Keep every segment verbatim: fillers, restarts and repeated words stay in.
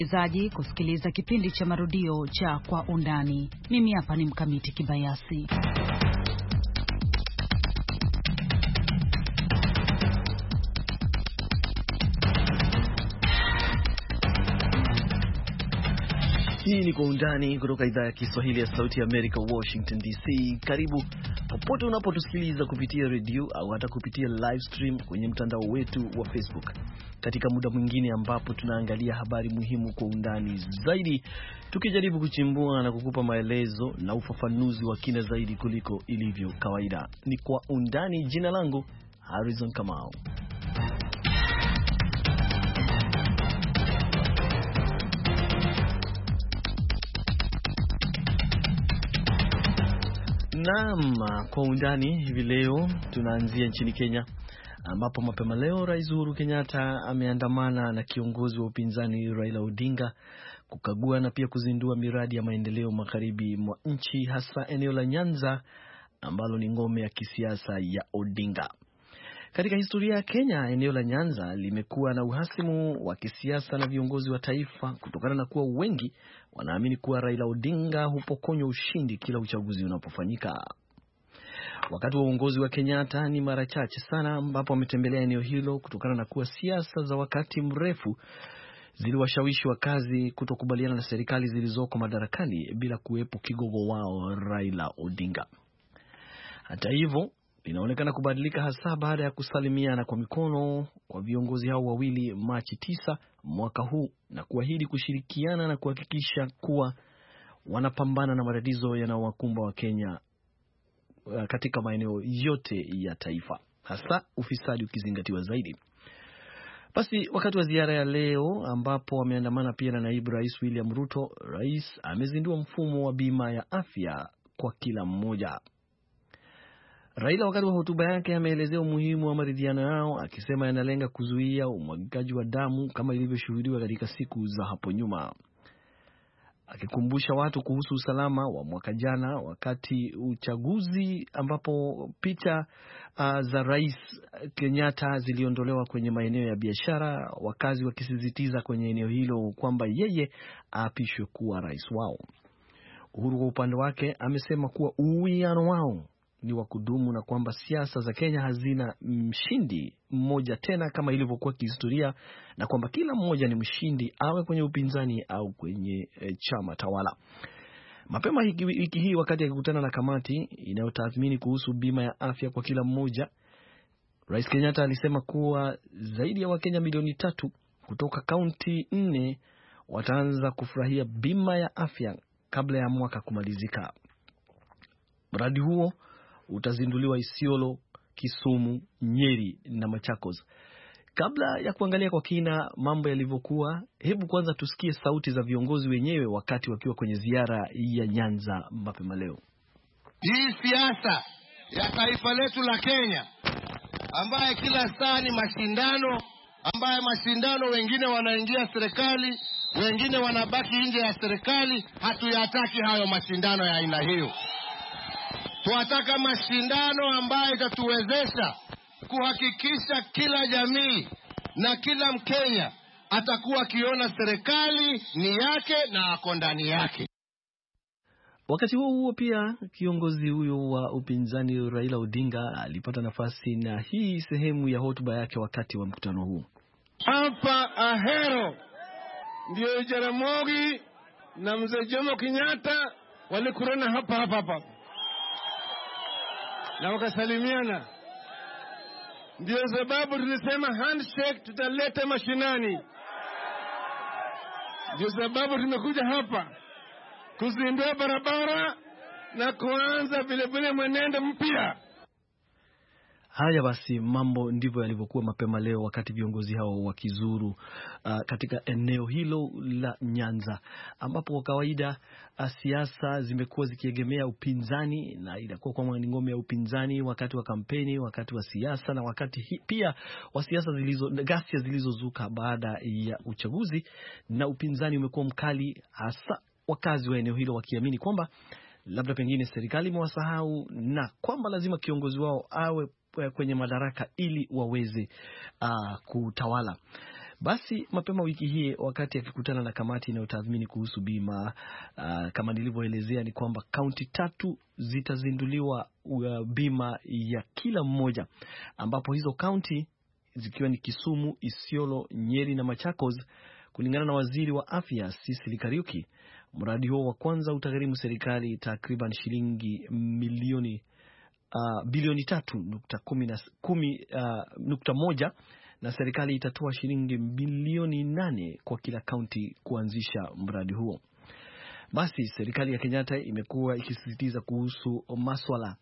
Zaji kusikiliza kipindi cha marudio cha Kwa Undani. Mimi hapa ni Mkamiti Kibayasi. Hii ni Kwa Undani kutoka idhaa ya Kiswahili ya Sauti ya Amerika, Washington D C. Karibu popote unapotusikiliza kupitia redio au hata kupitia live stream kwenye mtandao wetu wa Facebook, katika muda mwingine ambapo tunaangalia habari muhimu kwa undani zaidi, tukijaribu kuchimbua na kukupa maelezo na ufafanuzi wa kina zaidi kuliko ilivyo kawaida. Ni Kwa Undani. Jina langu Harrison Kamau. Naam, Kwa Undani hivi leo tunaanzia nchini Kenya, ambapo mapema leo Rais Uhuru Kenyatta ameandamana na kiongozi wa upinzani Raila Odinga kukagua na pia kuzindua miradi ya maendeleo magharibi mwa nchi, hasa eneo la Nyanza ambalo ni ngome ya kisiasa ya Odinga. Katika historia ya Kenya, eneo la Nyanza limekuwa na uhasimu wa kisiasa na viongozi wa taifa kutokana na kuwa wengi wanaamini kuwa Raila Odinga hupokonywa ushindi kila uchaguzi unapofanyika. Wakati wa uongozi wa Kenyatta ni mara chache sana ambapo ametembelea eneo hilo kutokana na kuwa siasa za wakati mrefu ziliwashawishi wakazi kutokubaliana na serikali zilizoko madarakani bila kuwepo kigogo wao Raila Odinga. Hata hivyo, inaonekana kubadilika hasa baada ya kusalimiana kwa mikono kwa viongozi hao wawili Machi tisa mwaka huu na kuahidi kushirikiana na kuhakikisha kuwa wanapambana na matatizo yanayowakumba wa Kenya katika maeneo yote ya taifa, hasa ufisadi ukizingatiwa zaidi. Basi wakati wa ziara ya leo ambapo wameandamana pia na naibu rais William Ruto, rais amezindua mfumo wa bima ya afya kwa kila mmoja. Raila wakati wa hotuba yake ameelezea umuhimu wa maridhiano yao, akisema yanalenga kuzuia umwagikaji wa damu kama ilivyoshuhudiwa katika siku za hapo nyuma, akikumbusha watu kuhusu usalama wa mwaka jana wakati uchaguzi ambapo picha uh, za Rais Kenyatta ziliondolewa kwenye maeneo ya biashara, wakazi wakisisitiza kwenye eneo hilo kwamba yeye aapishwe kuwa rais wao. Uhuru kwa upande wake amesema kuwa uwiano wao ni wa kudumu na kwamba siasa za Kenya hazina mshindi mmoja tena kama ilivyokuwa kihistoria, na kwamba kila mmoja ni mshindi awe kwenye upinzani au kwenye e, chama tawala. Mapema wiki hii wakati akikutana na kamati inayotathmini kuhusu bima ya afya kwa kila mmoja, Rais Kenyatta alisema kuwa zaidi ya Wakenya milioni tatu kutoka kaunti nne wataanza kufurahia bima ya afya kabla ya mwaka kumalizika. Mradi huo utazinduliwa Isiolo, Kisumu, Nyeri na Machakos. Kabla ya kuangalia kwa kina mambo yalivyokuwa, hebu kwanza tusikie sauti za viongozi wenyewe wakati wakiwa kwenye ziara ya Nyanza mapema leo. Hii siasa ya taifa letu la Kenya ambaye kila saa ni mashindano, ambaye mashindano wengine wanaingia serikali, wengine wanabaki nje ya serikali, hatuyataki hayo mashindano ya aina hiyo. Tunataka mashindano ambayo itatuwezesha kuhakikisha kila jamii na kila Mkenya atakuwa akiona serikali ni yake na ako ndani yake. Wakati huo huo pia kiongozi huyo wa upinzani Raila Odinga alipata nafasi na hii sehemu ya hotuba yake wakati wa mkutano huu. Hapa Ahero ndio Jaramogi na Mzee Jomo Kenyatta walikurana hapa hapa hapa na wakasalimiana. Ndio sababu tulisema handshake tutaleta mashinani. Ndio sababu tumekuja hapa kuzindua barabara na kuanza vile vile mwenendo mpya. Haya basi, mambo ndivyo yalivyokuwa mapema leo wakati viongozi hao wakizuru uh, katika eneo hilo la Nyanza, ambapo kwa kawaida uh, siasa zimekuwa zikiegemea upinzani na inakuwa kwa ngome ya upinzani wakati wa kampeni, wakati wa siasa na wakati hi, pia wa siasa zilizo ghasia zilizozuka baada ya uchaguzi, na upinzani umekuwa mkali, hasa wakazi wa eneo hilo wakiamini kwamba labda pengine serikali imewasahau na kwamba lazima kiongozi wao awe kwenye madaraka ili waweze uh, kutawala. Basi mapema wiki hii wakati akikutana na kamati inayotathmini kuhusu bima, uh, kama nilivyoelezea ni kwamba kaunti tatu zitazinduliwa uh, bima ya kila mmoja, ambapo hizo kaunti zikiwa ni Kisumu, Isiolo, Nyeri na Machakos. Kulingana na waziri wa afya Cecily Kariuki, mradi huo wa kwanza utagharimu serikali takriban shilingi milioni uh, bilioni tatu nukta kumi na kumi uh, nukta moja, na serikali itatoa shilingi bilioni nane kwa kila kaunti kuanzisha mradi huo. Basi serikali ya Kenyatta imekuwa ikisisitiza kuhusu maswala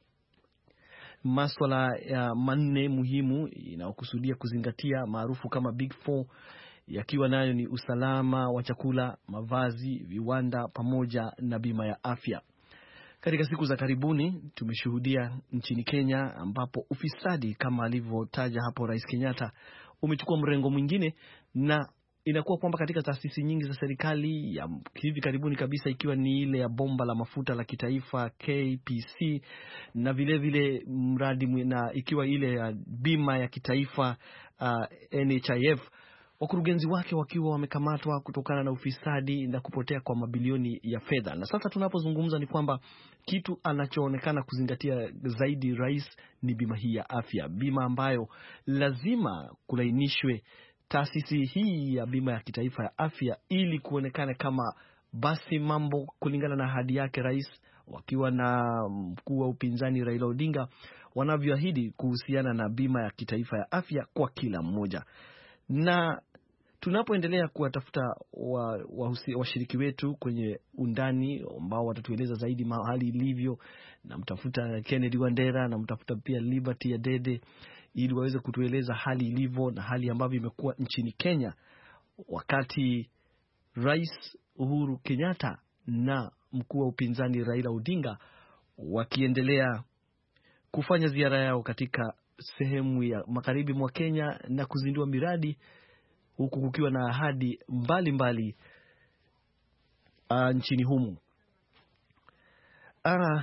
maswala ya manne muhimu inayokusudia kuzingatia maarufu kama Big Four, yakiwa nayo ni usalama wa chakula, mavazi, viwanda pamoja na bima ya afya. Katika siku za karibuni tumeshuhudia nchini Kenya ambapo ufisadi kama alivyotaja hapo Rais Kenyatta umechukua mrengo mwingine, na inakuwa kwamba katika taasisi nyingi za serikali ya hivi karibuni kabisa, ikiwa ni ile ya bomba la mafuta la kitaifa K P C, na vile vile mradi na ikiwa ile ya bima ya kitaifa uh, N H I F, wakurugenzi wake wakiwa wamekamatwa kutokana na ufisadi na kupotea kwa mabilioni ya fedha. Na sasa tunapozungumza ni kwamba kitu anachoonekana kuzingatia zaidi rais ni bima hii ya afya, bima ambayo lazima kulainishwe taasisi hii ya bima ya kitaifa ya afya ili kuonekane kama basi mambo kulingana na ahadi yake rais, wakiwa na mkuu wa upinzani Raila Odinga, wanavyoahidi kuhusiana na bima ya kitaifa ya afya kwa kila mmoja. Na tunapoendelea kuwatafuta washiriki wa, wa wetu kwenye undani ambao watatueleza zaidi mahali ilivyo, na mtafuta Kennedy Wandera na mtafuta pia Liberty Adede ili waweze kutueleza hali ilivyo na hali ambavyo imekuwa nchini Kenya wakati Rais Uhuru Kenyatta na mkuu wa upinzani Raila Odinga wakiendelea kufanya ziara yao katika sehemu ya magharibi mwa Kenya na kuzindua miradi, huku kukiwa na ahadi mbalimbali uh, nchini humu. Uh,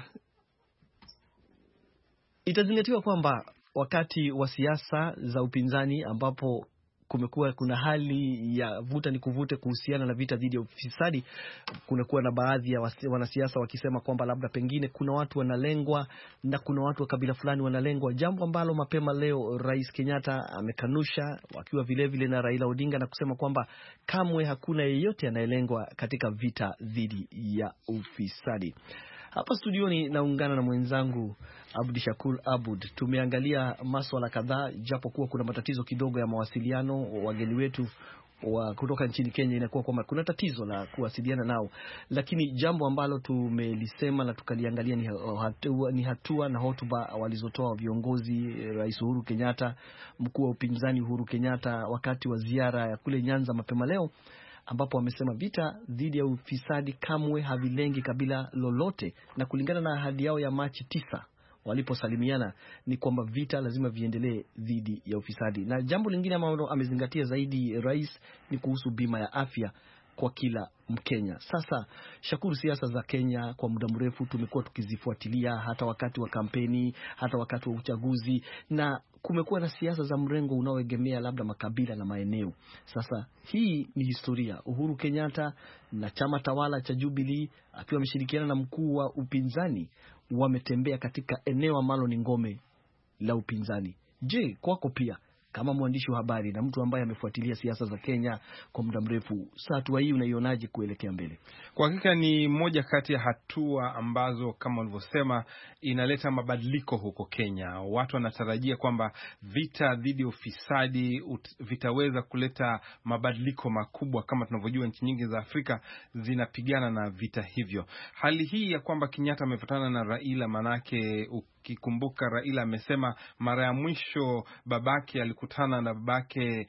itazingatiwa kwamba wakati wa siasa za upinzani ambapo kumekuwa kuna hali ya vuta ni kuvute kuhusiana na vita dhidi ya ufisadi, kunakuwa na baadhi ya wanasiasa wakisema kwamba labda pengine kuna watu wanalengwa na kuna watu wa kabila fulani wanalengwa, jambo ambalo mapema leo Rais Kenyatta amekanusha, wakiwa vile vile na Raila Odinga, na kusema kwamba kamwe hakuna yeyote anayelengwa katika vita dhidi ya ufisadi. Hapa studioni naungana na mwenzangu Abdi Shakur Abud. Tumeangalia masuala kadhaa, japo kuwa kuna matatizo kidogo ya mawasiliano. Wageni wetu wa kutoka nchini Kenya inakuwa kwamba kuna tatizo la kuwasiliana nao, lakini jambo ambalo tumelisema na tukaliangalia ni hatua, ni hatua na hotuba walizotoa viongozi, Rais Uhuru Kenyatta, mkuu wa upinzani Uhuru Kenyatta wakati wa ziara ya kule Nyanza mapema leo, ambapo wamesema vita dhidi ya ufisadi kamwe havilengi kabila lolote, na kulingana na ahadi yao ya Machi tisa waliposalimiana ni kwamba vita lazima viendelee dhidi ya ufisadi. Na jambo lingine ambalo amezingatia zaidi rais ni kuhusu bima ya afya kwa kila Mkenya. Sasa Shakuru, siasa za Kenya kwa muda mrefu tumekuwa tukizifuatilia, hata wakati wa kampeni, hata wakati wa uchaguzi, na kumekuwa na siasa za mrengo unaoegemea labda makabila na maeneo. Sasa hii ni historia. Uhuru Kenyatta na chama tawala cha Jubilee akiwa ameshirikiana na mkuu wa upinzani wametembea katika eneo ambalo ni ngome la upinzani. Je, kwako pia kama mwandishi wa habari na mtu ambaye amefuatilia siasa za Kenya kwa muda mrefu, hatua hii unaionaje kuelekea mbele? Kwa hakika ni moja kati ya hatua ambazo kama ulivyosema inaleta mabadiliko huko Kenya. Watu wanatarajia kwamba vita dhidi ya ufisadi vitaweza kuleta mabadiliko makubwa. Kama tunavyojua nchi nyingi za Afrika zinapigana na vita hivyo. Hali hii ya kwamba Kenyatta amefuatana na Raila, manake ukikumbuka Raila amesema mara ya mwisho babake alikutana na babake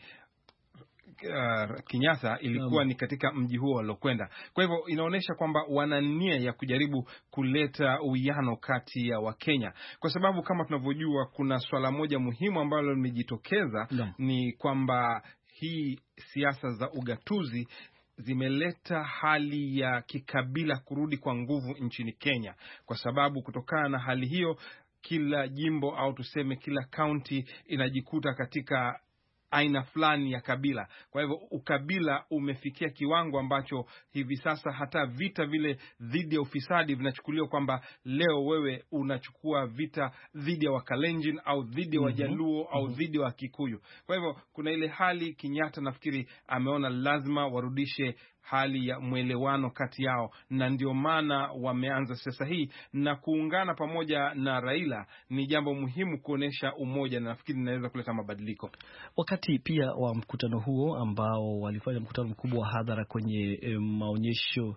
Uh, Kenyatta ilikuwa ni katika mji huo walokwenda. Kwa hivyo inaonyesha kwamba wana nia ya kujaribu kuleta uwiano kati ya Wakenya, kwa sababu kama tunavyojua kuna swala moja muhimu ambalo limejitokeza no. ni kwamba hii siasa za ugatuzi zimeleta hali ya kikabila kurudi kwa nguvu nchini Kenya, kwa sababu kutokana na hali hiyo kila jimbo au tuseme kila county inajikuta katika aina fulani ya kabila. Kwa hivyo ukabila umefikia kiwango ambacho hivi sasa hata vita vile dhidi ya ufisadi vinachukuliwa kwamba leo wewe unachukua vita dhidi ya Wakalenjin au dhidi ya Wajaluo mm-hmm. au dhidi ya Wakikuyu. Kwa hivyo kuna ile hali Kenyatta nafikiri ameona lazima warudishe hali ya mwelewano kati yao, na ndio maana wameanza sasa hii na kuungana pamoja na Raila. Ni jambo muhimu kuonesha umoja, na nafikiri inaweza kuleta mabadiliko. Wakati pia wa mkutano huo ambao walifanya mkutano mkubwa wa hadhara kwenye e, maonyesho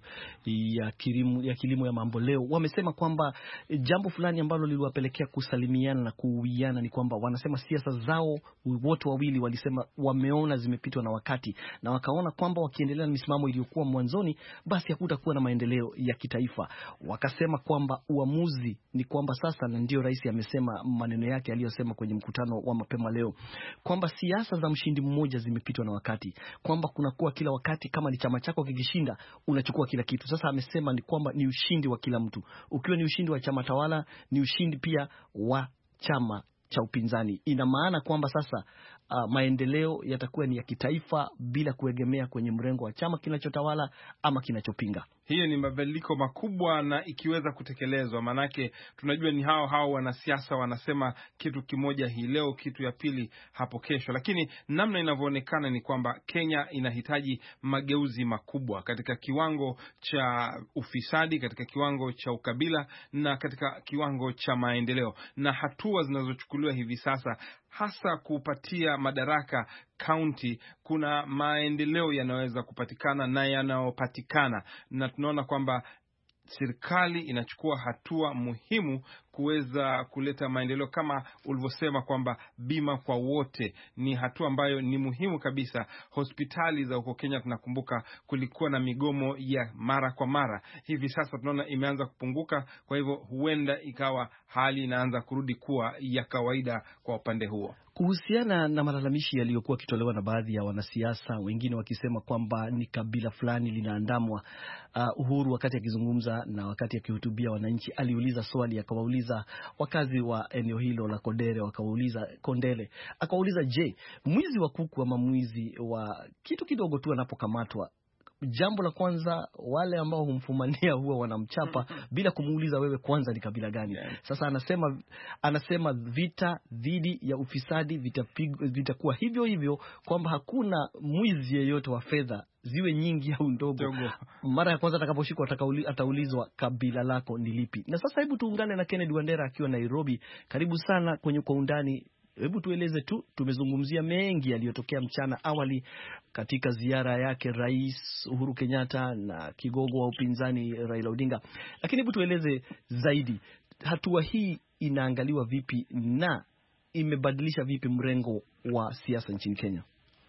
ya kilimo ya kilimo ya mambo leo, wamesema kwamba e, jambo fulani ambalo liliwapelekea kusalimiana na kuuiana ni kwamba wanasema siasa zao wote wawili walisema wameona zimepitwa na wakati, na wakaona kwamba wakiendelea na misimamo iliyokuwa mwanzoni basi hakutakuwa na maendeleo ya kitaifa. Wakasema kwamba uamuzi ni kwamba sasa, na ndio rais amesema maneno yake aliyosema kwenye mkutano wa mapema leo, kwamba siasa za mshindi mmoja zimepitwa na wakati, kwamba kunakuwa kila wakati kama ni chama chako kikishinda unachukua kila kitu. Sasa amesema ni kwamba ni ushindi wa kila mtu, ukiwa ni ushindi wa chama tawala ni ushindi pia wa chama cha upinzani. Ina maana kwamba sasa uh, maendeleo yatakuwa ni ya kitaifa bila kuegemea kwenye mrengo wa chama kinachotawala ama kinachopinga. Hiyo ni mabadiliko makubwa, na ikiweza kutekelezwa, manake tunajua ni hao hao wanasiasa wanasema kitu kimoja hii leo, kitu ya pili hapo kesho. Lakini namna inavyoonekana ni kwamba Kenya inahitaji mageuzi makubwa katika kiwango cha ufisadi, katika kiwango cha ukabila na katika kiwango cha maendeleo, na hatua zinazochukuliwa hivi sasa hasa kupatia madaraka county, kuna maendeleo yanaweza kupatikana na yanayopatikana, na tunaona kwamba serikali inachukua hatua muhimu kuweza kuleta maendeleo, kama ulivyosema kwamba bima kwa wote ni hatua ambayo ni muhimu kabisa. Hospitali za huko Kenya tunakumbuka kulikuwa na migomo ya mara kwa mara, hivi sasa tunaona imeanza kupunguka. Kwa hivyo huenda ikawa hali inaanza kurudi kuwa ya kawaida kwa upande huo. Kuhusiana na malalamishi yaliyokuwa kitolewa na baadhi ya wanasiasa, wengine wakisema kwamba ni kabila fulani linaandamwa, uh, Uhuru wakati akizungumza na wakati akihutubia wananchi aliuliza swali, akawauliza wakazi wa eneo hilo la Kodere, wakauliza Kondele, akawauliza je, mwizi wa kuku ama mwizi wa kitu kidogo tu anapokamatwa, jambo la kwanza wale ambao humfumania huwa wanamchapa bila kumuuliza wewe kwanza ni kabila gani? Sasa anasema anasema vita dhidi ya ufisadi vitapigwa, vitakuwa hivyo hivyo, kwamba hakuna mwizi yeyote wa fedha ziwe nyingi au ndogo, mara ya kwanza atakaposhikwa ataulizwa kabila lako ni lipi. Na sasa hebu tuungane na Kennedy Wandera akiwa Nairobi. Karibu sana kwenye Kwa Undani. Hebu tueleze tu, tumezungumzia mengi yaliyotokea mchana awali katika ziara yake Rais Uhuru Kenyatta na kigogo wa upinzani Raila Odinga, lakini hebu tueleze zaidi, hatua hii inaangaliwa vipi na imebadilisha vipi mrengo wa siasa nchini Kenya?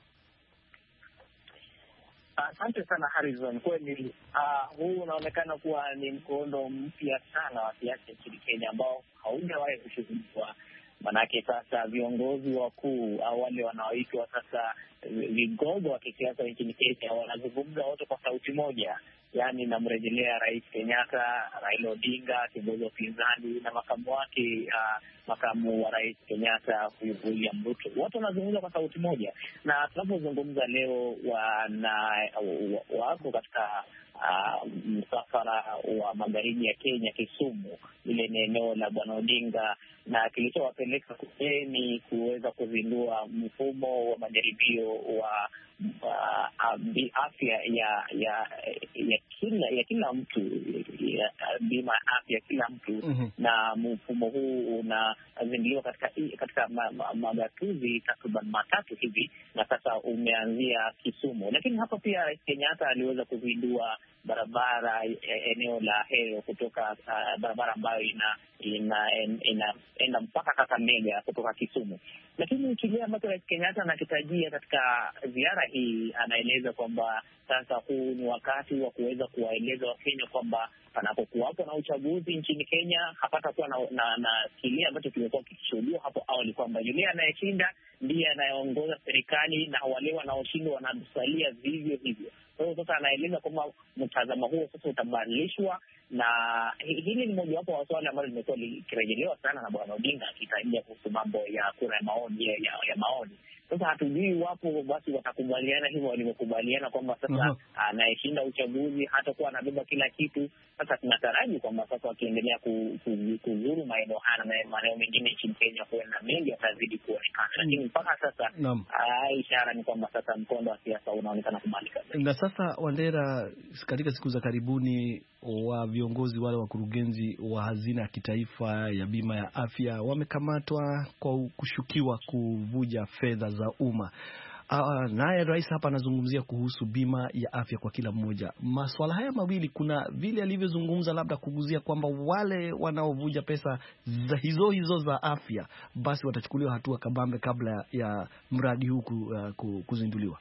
Asante sana Harrison. Kweli uh, huu unaonekana kuwa ni mkondo mpya sana wa siasa nchini Kenya ambao haujawahi kushuhudiwa. Manake sasa viongozi wakuu au wale wanaoitwa sasa vigogo wa kisiasa nchini Kenya wanazungumza wote kwa sauti moja. Yaani namrejelea Rais Kenyatta, Raila Odinga, kiongozi wa upinzani, na makamu wake uh, makamu wa Rais Kenyatta William Ruto. Wote wanazungumza kwa sauti moja. Na tunapozungumza leo wana wako katika Uh, msafara wa magharibi ya Kenya, Kisumu. Ile ni eneo la Bwana Odinga, na kilichowapeleka kujeni kuweza kuzindua mfumo wa majaribio wa uh, afya ya ya ya kila ya kila mtu ya, bima afya ya kila mtu mm-hmm. Na mfumo huu unazinduliwa katika katika magatuzi ma, ma, takriban matatu hivi, na sasa umeanzia Kisumu. Lakini hapa pia Rais Kenyatta aliweza kuzindua barabara eneo la Hero kutoka uh, barabara ambayo ina ina ina enda mpaka Kakamega kutoka Kisumu. Lakini kile ambacho Rais Kenyatta anakitajia katika ziara hii, anaeleza kwamba sasa huu ni wakati wa kuweza kuwaeleza Wakenya kwamba panapokuwapo na uchaguzi nchini Kenya hapata kuwa na, na, na kile ambacho kimekuwa kikishuhudiwa hapo awali, kwamba yule anayeshinda ndiye anayeongoza serikali na wale wanaoshindwa wanasalia vivyo hivyo. Kwa hiyo sasa anaeleza kwamba mtazamo huo sasa utabadilishwa, na hili ni mojawapo wa swali ambalo limekuwa likirejelewa sana na Bwana Odinga akitajia kuhusu mambo ya kura ya maoni ya, ya maoni. Sasa hatujui wapo basi watakubaliana hivyo walivyokubaliana kwamba sasa anayeshinda uchaguzi hatakuwa anabeba kila kitu. Sasa tunataraji kwamba sasa wakiendelea kuzuru maeneo haya na maeneo mengine nchini Kenya, huenda mengi yatazidi kuonekana, lakini mpaka sasa ishara ni kwamba sasa mkondo wa siasa unaonekana kumalika. Na sasa Wandera, katika siku za karibuni wa viongozi wale wakurugenzi wa hazina ya kitaifa ya bima ya afya wamekamatwa kwa kushukiwa kuvuja fedha za umma. Uh, naye rais hapa anazungumzia kuhusu bima ya afya kwa kila mmoja. Masuala haya mawili, kuna vile alivyozungumza labda kuguzia kwamba wale wanaovuja pesa za hizo hizo za afya basi watachukuliwa hatua kabambe kabla ya mradi huu uh, kuzinduliwa.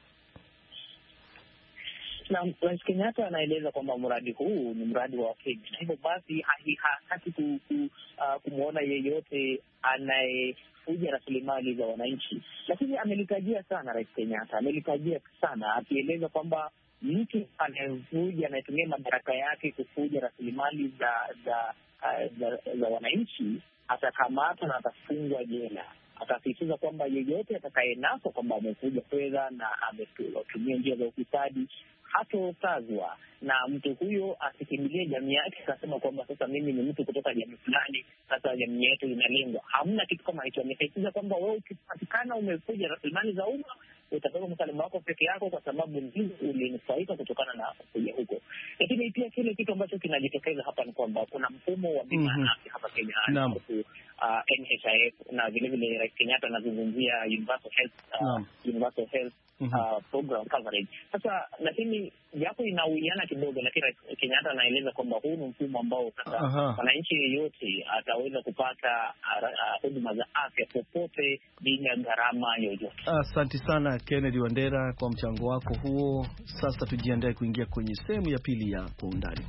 Na Rais Kenyatta anaeleza kwamba mradi huu ni mradi wa Kenya, na hivyo basi hataki ku, ku, uh, kumwona yeyote anayefuja rasilimali za wananchi. Lakini amelitajia sana Rais Kenyatta, amelitajia sana akieleza kwamba mtu anayevuja, anayetumia madaraka yake kufuja rasilimali za za, uh, za za wananchi atakamatwa na atafungwa jela. Akasisitiza kwamba yeyote atakayenaswa kwamba amevuja fedha na ametumia njia za ufisadi hatotazwa, na mtu huyo asikimbilie jamii yake akasema kwamba sasa mimi ni mtu kutoka jamii fulani, sasa jamii yetu inalengwa. Hamna kitu kama hicho. Amesisitiza kwamba wewe ukipatikana umefuja rasilimali za umma utapewa msalaba wako peke yako, kwa sababu ndizo ulinufaika kutokana na kuja huko. Lakini pia kile kitu ambacho kinajitokeza hapa ni kwamba kuna mfumo wa bima mm-hmm. afya hapa Kenya na uh, N H I F, na vile vile Rais Kenyatta anazungumzia universal health uh, universal health mm-hmm. uh, program coverage. Sasa lakini japo inauiana kidogo, lakini Rais Kenyatta anaeleza kwamba huu ni mfumo ambao sasa wananchi yeyote ataweza kupata huduma uh, uh, za afya popote bila gharama yoyote. Asante sana Kennedy Wandera kwa mchango wako huo. Sasa tujiandae kuingia kwenye sehemu ya pili ya Kwa Undani.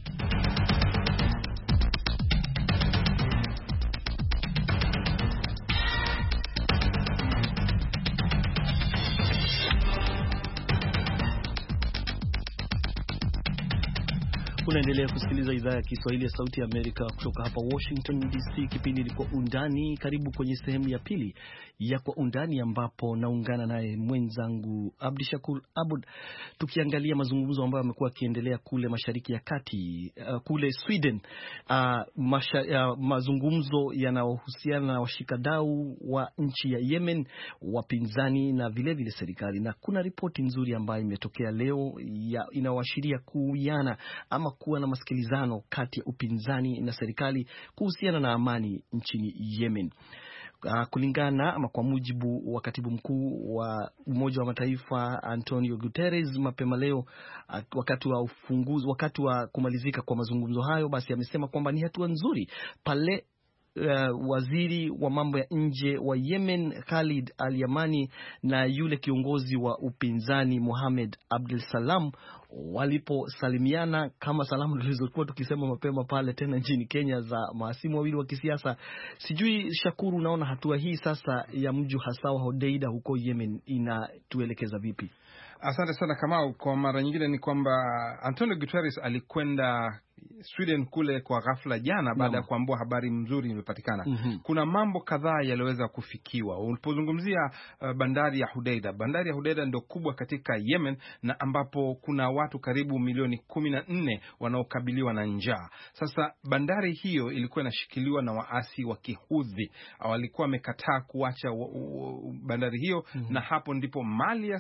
Unaendelea kusikiliza idhaa ya Kiswahili ya Sauti ya Amerika kutoka hapa Washington D C. Kipindi ni Kwa Undani. Karibu kwenye sehemu ya pili ya Kwa Undani, ambapo naungana naye mwenzangu Abdishakur Abud, tukiangalia mazungumzo ambayo yamekuwa yakiendelea kule Mashariki ya Kati, uh, kule Sweden. Uh, masha, uh, mazungumzo yanayohusiana na washikadau wa nchi ya Yemen, wapinzani na vile vile serikali. Na kuna ripoti nzuri ambayo imetokea leo inayoashiria kuiana ama kuwa na masikilizano kati ya upinzani na serikali kuhusiana na amani nchini Yemen. Uh, kulingana ama kwa mujibu wa katibu mkuu wa Umoja wa Mataifa Antonio Guterres mapema leo, uh, wakati wa ufunguzi, wakati wa kumalizika kwa mazungumzo hayo, basi amesema kwamba ni hatua nzuri pale Uh, waziri wa mambo ya nje wa Yemen Khalid Al-Yamani na yule kiongozi wa upinzani Mohamed Abdel Salam waliposalimiana kama salamu tulizokuwa tukisema mapema pale tena nchini Kenya za mahasimu wawili wa kisiasa. Sijui Shakuru, unaona hatua hii sasa ya mji hasa wa Hodeida huko Yemen inatuelekeza vipi? Asante sana Kamau. Kwa mara nyingine ni kwamba Antonio Guterres alikwenda Sweden kule kwa ghafla jana baada ya kuambua habari mzuri imepatikana. Mm-hmm. Kuna mambo kadhaa yaliweza kufikiwa. Ulipozungumzia uh, bandari ya Hodeida. Bandari ya Hodeida ndio kubwa katika Yemen na ambapo kuna watu karibu milioni kumi na nne wanaokabiliwa na njaa. Sasa bandari hiyo ilikuwa inashikiliwa na waasi wa Kihudhi. Walikuwa wamekataa kuacha bandari hiyo. Mm-hmm. Na hapo ndipo mali ya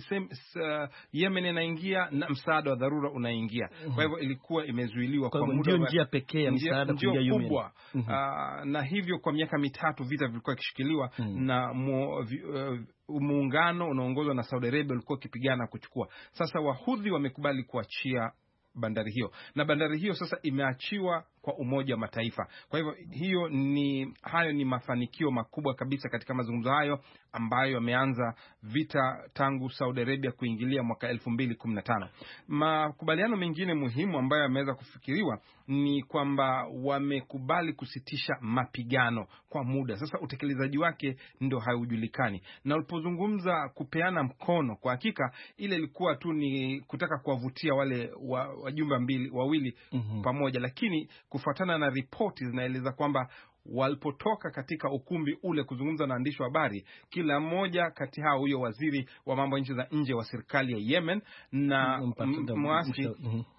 uh, Yemen inaingia na msaada wa dharura unaingia. Mm-hmm. Kwa hivyo ilikuwa imezuiliwa kwa muda, ndio njia pekee ya msaada kuingia Yemen. Mm -hmm. uh, na hivyo kwa miaka mitatu vita vilikuwa kishikiliwa. Mm -hmm. na mu, uh, muungano unaongozwa na Saudi Arabia ulikuwa ukipigana kuchukua. Sasa Wahudhi wamekubali kuachia bandari hiyo, na bandari hiyo sasa imeachiwa kwa Umoja wa Mataifa. Kwa hivyo hiyo ni hayo ni mafanikio makubwa kabisa katika mazungumzo hayo ambayo yameanza vita tangu Saudi Arabia kuingilia mwaka elfu mbili kumi na tano. Makubaliano mengine muhimu ambayo yameweza kufikiriwa ni kwamba wamekubali kusitisha mapigano kwa muda. Sasa utekelezaji wake ndio haujulikani. Na ulipozungumza kupeana mkono, kwa hakika ile ilikuwa tu ni kutaka kuwavutia wale wajumbe mbili wawili mm -hmm. pamoja, lakini kufuatana na ripoti zinaeleza kwamba walipotoka katika ukumbi ule kuzungumza na waandishi wa habari, kila mmoja kati hao, huyo waziri wa mambo ya nchi za nje wa serikali ya Yemen na mwasi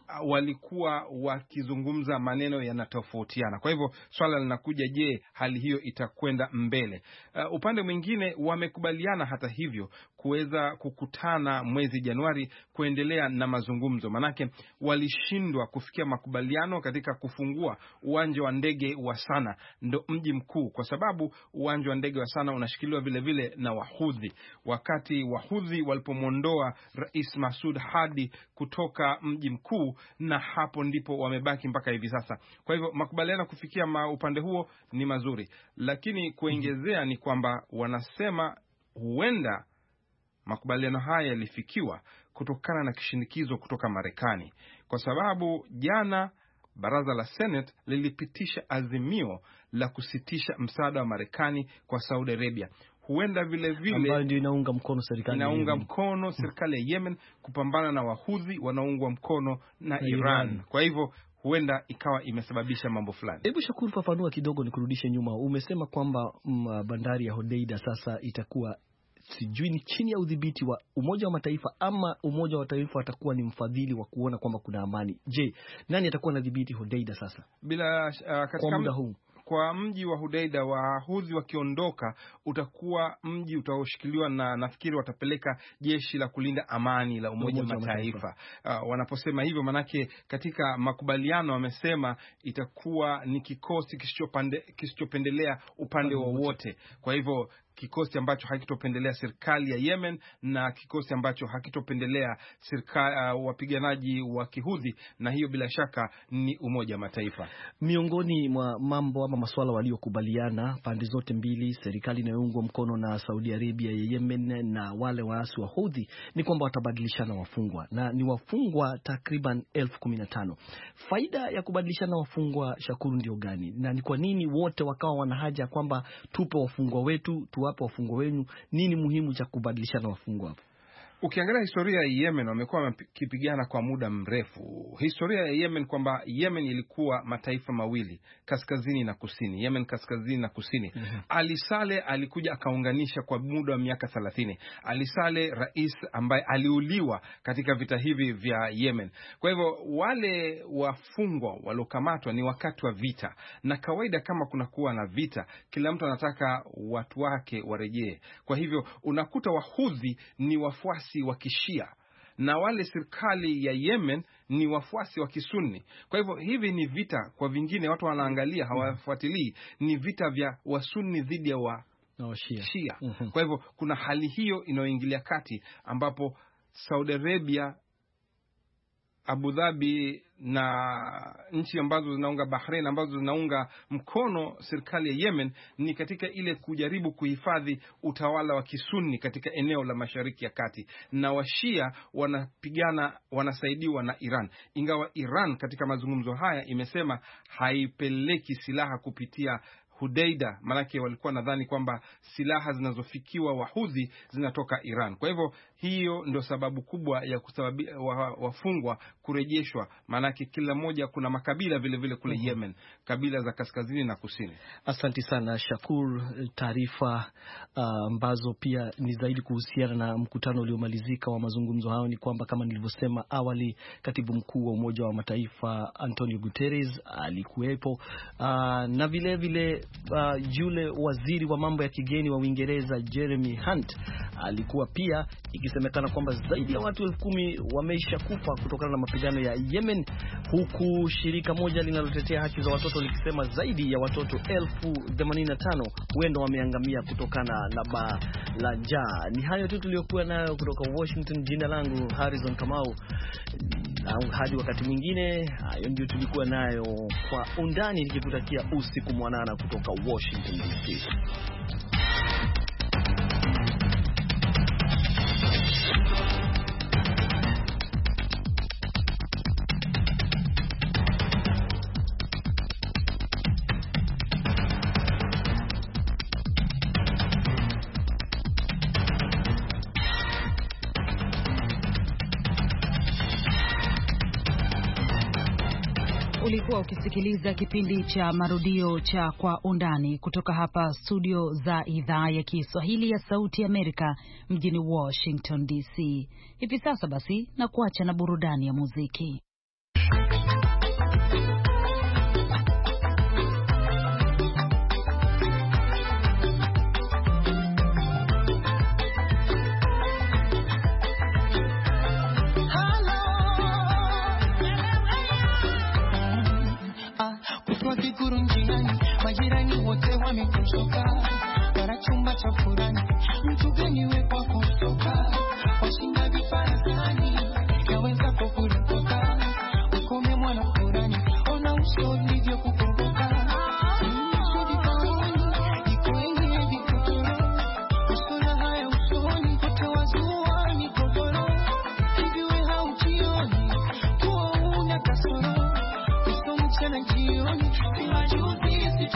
walikuwa wakizungumza maneno yanatofautiana. Kwa hivyo swala linakuja, je, hali hiyo itakwenda mbele? Uh, upande mwingine wamekubaliana hata hivyo kuweza kukutana mwezi Januari kuendelea na mazungumzo. Manake walishindwa kufikia makubaliano katika kufungua uwanja wa ndege wa Sana, ndo mji mkuu, kwa sababu uwanja wa ndege wa Sana unashikiliwa vile vile na Wahudhi. Wakati Wahudhi walipomondoa Rais Masoud Hadi kutoka mji mkuu, na hapo ndipo wamebaki mpaka hivi sasa. Kwa hivyo makubaliano kufikia ma upande huo ni mazuri, lakini kuongezea ni kwamba wanasema huenda makubaliano haya yalifikiwa kutokana na kishinikizo kutoka Marekani, kwa sababu jana baraza la Senate lilipitisha azimio la kusitisha msaada wa Marekani kwa Saudi Arabia. Huenda vile vile ambayo ndio inaunga mkono serikali inaunga mkono serikali ya Yemen kupambana na Wahudhi wanaoungwa mkono na Iran. Iran. Kwa hivyo huenda ikawa imesababisha mambo fulani. Hebu Shakuru, fafanua kidogo nikurudishe nyuma. Umesema kwamba mm, bandari ya Hodeida sasa itakuwa sijui ni chini ya udhibiti wa Umoja wa Mataifa, ama Umoja wa Mataifa atakuwa ni mfadhili wa kuona kwamba kuna amani. Je, nani atakuwa na dhibiti Hodeida sasa? Bila uh, katika muda huu kwa mji wa Hodeida, Wahudhi wakiondoka, utakuwa mji utaoshikiliwa na nafikiri watapeleka jeshi la kulinda amani la Umoja wa Mataifa. Uh, wanaposema hivyo manake katika makubaliano wamesema itakuwa ni kikosi kisichopendelea upande wowote. Kwa hivyo kikosi ambacho hakitopendelea serikali ya Yemen na kikosi ambacho hakitopendelea serikali uh, wapiganaji wa Kihudhi, na hiyo bila shaka ni Umoja wa Mataifa. Miongoni mwa mambo ama masuala waliokubaliana pande zote mbili, serikali inayoungwa mkono na Saudi Arabia ya Yemen na wale waasi wa Houthi, ni kwamba watabadilishana wafungwa, na ni wafungwa takriban elfu kumi na tano. Faida ya kubadilishana wafungwa, Shakuru, ndio gani? Na ni kwa nini wote wakawa wana haja kwamba tupe wafungwa wetu, tuwape wafungwa wenu? Nini muhimu cha kubadilishana wafungwa hapo? Ukiangalia historia ya Yemen, wamekuwa wakipigana kwa muda mrefu. Historia ya Yemen kwamba Yemen ilikuwa mataifa mawili, kaskazini na kusini. Yemen kaskazini na kusini. Mm-hmm. Ali Saleh alikuja akaunganisha kwa muda wa miaka thelathini. Ali Saleh rais ambaye aliuliwa katika vita hivi vya Yemen. Kwa hivyo wale wafungwa waliokamatwa ni wakati wa vita, na kawaida kama kuna kuwa na vita, kila mtu anataka watu wake warejee. Kwa hivyo unakuta Wahudhi ni wafuasi wa Kishia na wale serikali ya Yemen ni wafuasi wa Kisunni. Kwa hivyo hivi ni vita, kwa vingine watu wanaangalia hawafuatilii, ni vita vya Wasunni dhidi ya wa no, Shia, Shia. Mm-hmm. Kwa hivyo kuna hali hiyo inayoingilia kati, ambapo Saudi Arabia, Abu Dhabi na nchi ambazo zinaunga, Bahrain ambazo zinaunga mkono serikali ya Yemen, ni katika ile kujaribu kuhifadhi utawala wa Kisunni katika eneo la Mashariki ya Kati, na Washia wanapigana, wanasaidiwa na Iran. Ingawa Iran katika mazungumzo haya imesema haipeleki silaha kupitia Hodeida, manake walikuwa nadhani kwamba silaha zinazofikiwa Wahudhi zinatoka Iran. Kwa hivyo hiyo ndio sababu kubwa ya kusababisha wafungwa kurejeshwa, manake kila moja kuna makabila vile vile kule mm-hmm. Yemen, kabila za kaskazini na kusini. Asante sana Shakur, taarifa ambazo uh, pia ni zaidi kuhusiana na mkutano uliomalizika wa mazungumzo hayo ni kwamba kama nilivyosema awali, katibu mkuu wa Umoja wa Mataifa Antonio Guterres alikuwepo, uh, na vile vile Uh, yule waziri wa mambo ya kigeni wa Uingereza Jeremy Hunt alikuwa pia, ikisemekana kwamba zaidi ya watu elfu kumi wameisha kufa kutokana na mapigano ya Yemen, huku shirika moja linalotetea haki za watoto likisema zaidi ya watoto elfu themanini na tano huenda wameangamia kutokana na baa la njaa. Ni hayo tu tuliokuwa nayo kutoka Washington. Jina langu Harrison Kamau, na hadi wakati mwingine, hayo ndio tulikuwa nayo kwa undani, nikikutakia usiku mwanana kutoka Washington D C. Ulikuwa ukisikiliza kipindi cha marudio cha Kwa Undani kutoka hapa studio za idhaa ya Kiswahili ya Sauti Amerika mjini Washington D C. Hivi sasa basi na kuacha na burudani ya muziki. Majirani wote wamekuchoka, para chumba cha furani, mtu gani wepo kutoka, washinda vifarasani, yaweza kukurupuka, ukome mwana furani, ona uso ulivyo kukumbuka, msudi kaoni, ikoenye vikutoro, usura haya usoni, kote wazua mikogoro, hiviwe haujioni, kuwa una kasoro, uso mchana jioni, simajuzi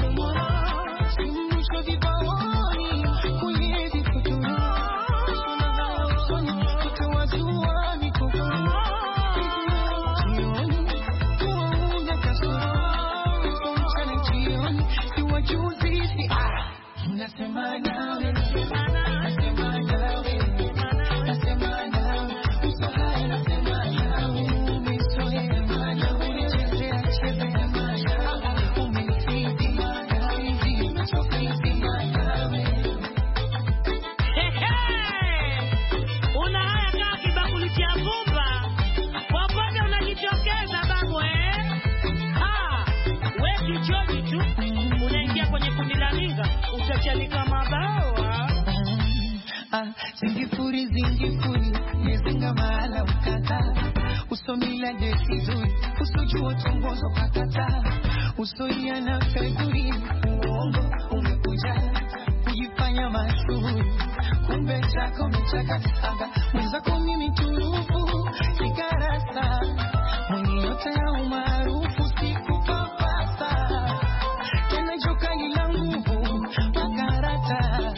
Zingifuri zingifuri Nezinga mahala ukata Usomila desizuri Usujua tongozo kakata Usoria na feguri Uongo umekuja Kujifanya mashuhuri Kumbe chako mechaka Aga mwenzako mimi turufu Kikarasa Mwenye yote ya umarufu Siku papasa Tena joka nila nguvu Makarata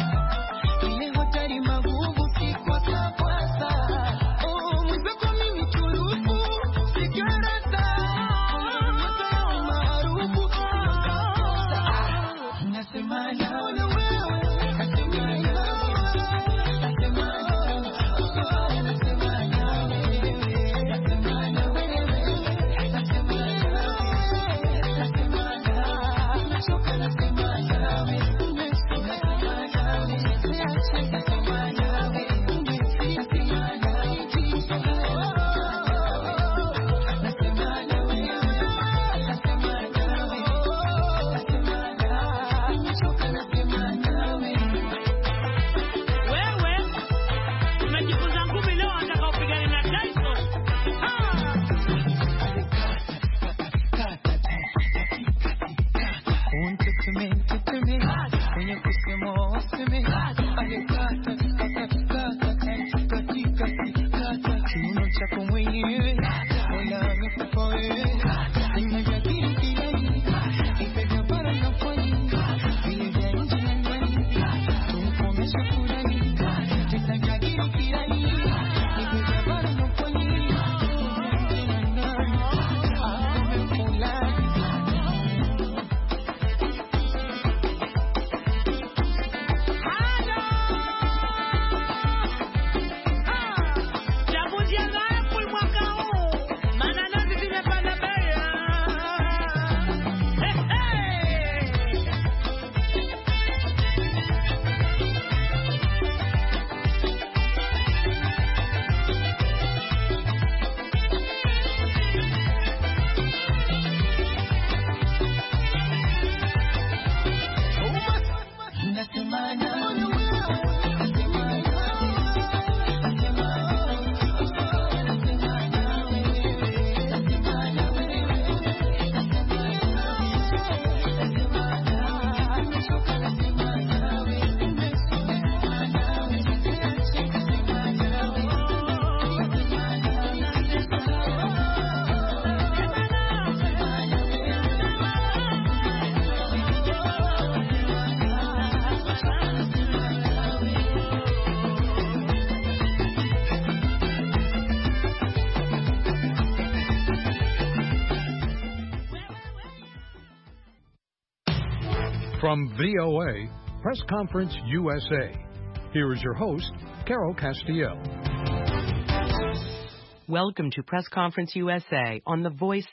From V O A, Press Conference U S A, here is your host, Carol Castiel. Welcome to Press Conference U S A on the Voice